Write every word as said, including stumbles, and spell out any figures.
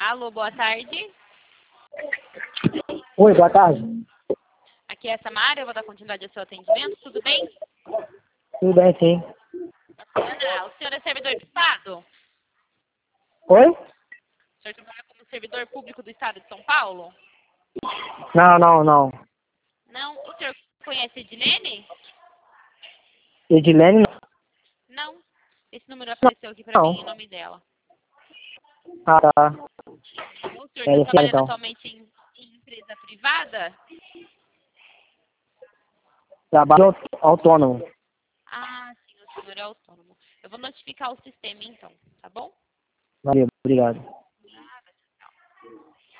Alô, boa tarde. Oi, boa tarde. Aqui é a Samara, eu vou dar continuidade ao seu atendimento, tudo bem? Tudo bem, sim. Ana, o senhor é servidor do Estado? Oi? O senhor trabalha como servidor público do Estado de São Paulo? Não, não, não. Não? O senhor conhece Edilene? Edilene, não. Não. Esse número apareceu aqui pra Não. mim em nome dela. Ah, tá. O senhor É está esse cara, trabalhando então. atualmente em, em empresa privada? Trabalho autônomo. Ah, sim, o senhor é autônomo. Eu vou notificar o sistema então, tá bom? Valeu, obrigado.